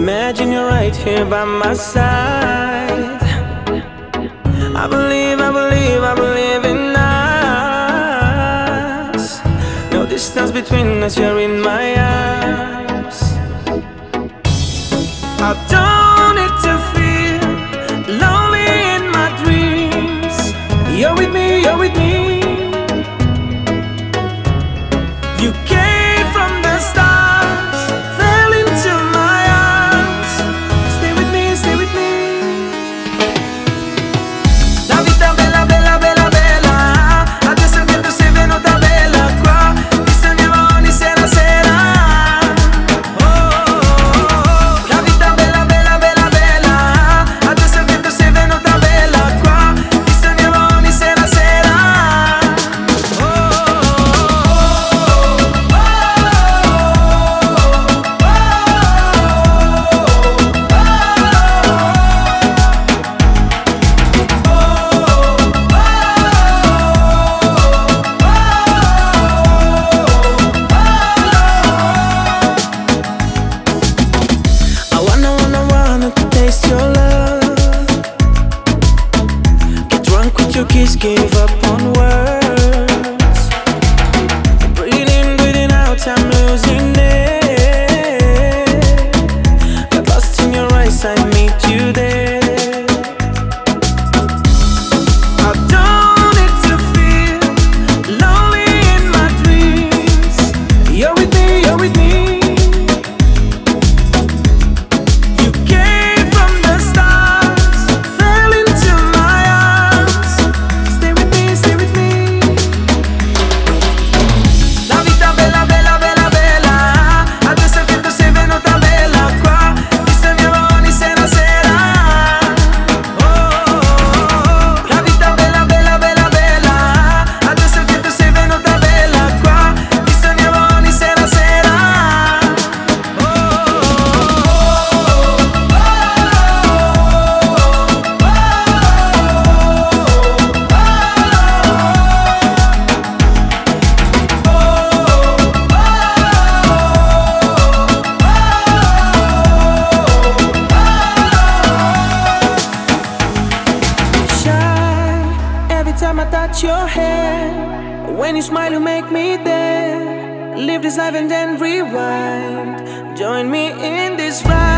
Imagine you're right here by my side. I believe, I believe, I believe in us. No distance between us, you're in my arms. I don't need to feel lonely in my dreams. You're with me, you're with me. You came from the stars, fell into my arms. Stay with me, stay with me. La vita bella, bella, bella, bella. Adesso che tu sei venuta bella qua, ti sognerò ogni sera, sera. Oh, oh, oh. La vita bella, bella, bella, bella. Adesso che tu sei venuta bella qua, ti sognerò ogni sera, sera. Oh, oh, I wanna taste your love. Get drunk with your kiss, give up on words. Breathing out, I'm losing it. Got lost in your eyes, I meet you there. I don't need to feel lonely in my dreams. You're with me, you're with me. You came from the stars, fell into my arms. Stay with me, stay with me. La vita bella, bella, bella, bella. Adesso che tu sei venuta bella qua, ti sognerò ogni sera, sera. Oh, oh, oh. La vita bella, bella, bella, bella. Adesso che tu sei venuta bella qua, ti sognerò ogni sera, sera. Oh, oh, Shy, every time I touch your hair. When you smile, you make me dare. Live this life and then rewind. Join me in this ride.